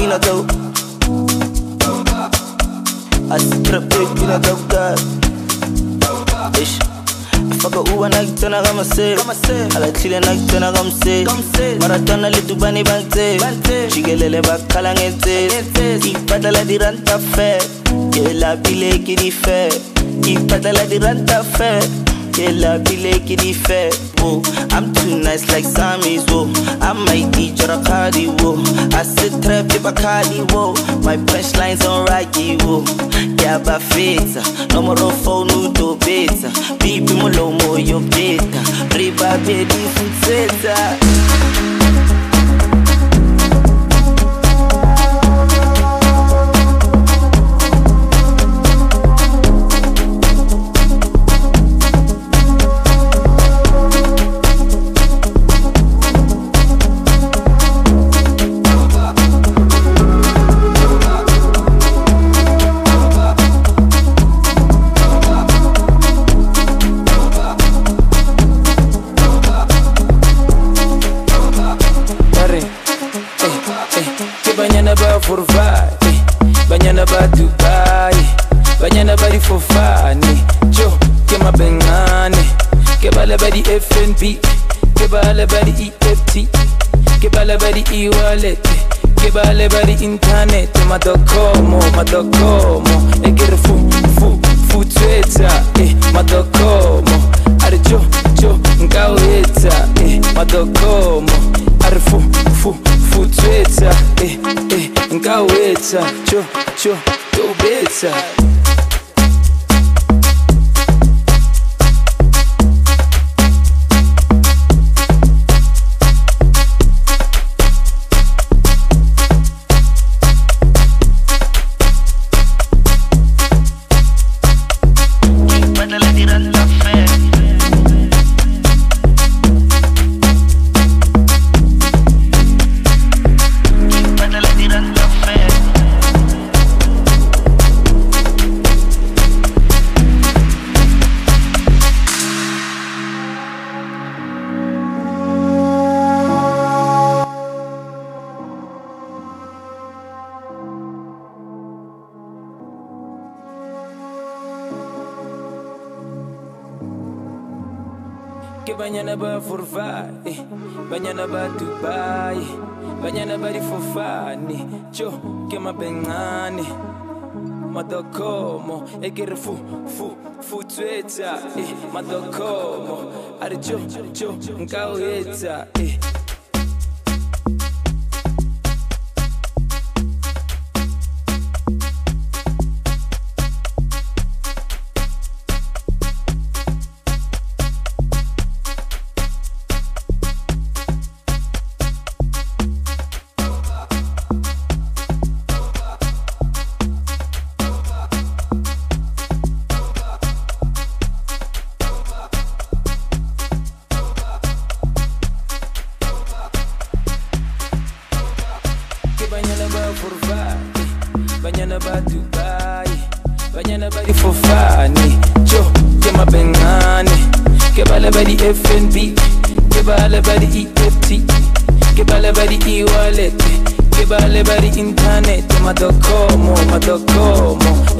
na go. Asitrapeki na go. Ish. Faka uwa nakitana kama se Alakile nakitana kama se Maratona le dubani bante Chigelele bakala ngete Ipatala di ranta fe Kela bile ki di fe Ipatala di ranta fe Kela bile ki di fe I'm too nice like Sammy's, whoa. I might eat your cardi, whoa. I sit trap if I cardi, whoa. My punchlines on Rocky, whoa. Yeah, ba feta. No more phone, no do beta. People mo low mo yo beta. Riba baby futseta. Banyana ba Dubai, banyana ba di Fofani, Joe, ke mabengane, ke bala ba di FNB, ke bala ba di EFT, ke bala ba di e-wallet, ke bala ba di internet, madokomo, e ke re fu Twitter, madokomo, are Joe, nkaweta, madokomo, are fu Twitter, nkaweta, go better. Banyana ba Furfai, banyana ba Dubai, banyana ba di Fofani, Joe, ke mabengane, madokomo, e ke re fu Twitter, madokomo, are Joe, nkaweta, banyana ba Dubai, banyana ba di Fofani, Joe, ke mabengane, ke bala ba di FNB, ke bala ba di EFT, ke bala ba di e-wallet, ke bala ba di internet, madokomo,